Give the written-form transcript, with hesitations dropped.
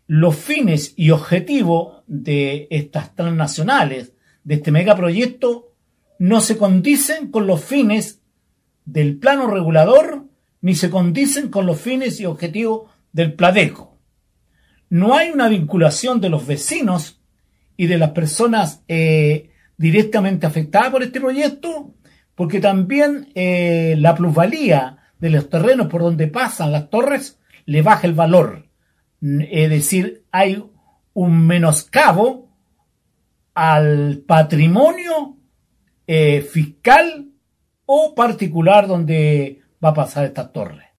los fines y objetivos de estas transnacionales, de este megaproyecto, no se condicen con los fines del plano regulador, ni se condicen con los fines y objetivos del Pladeco. No hay una vinculación de los vecinos y de las personas directamente afectadas por este proyecto, porque también la plusvalía de los terrenos por donde pasan las torres le baja el valor. Es decir, hay un menoscabo al patrimonio fiscal o particular donde va a pasar esta torre.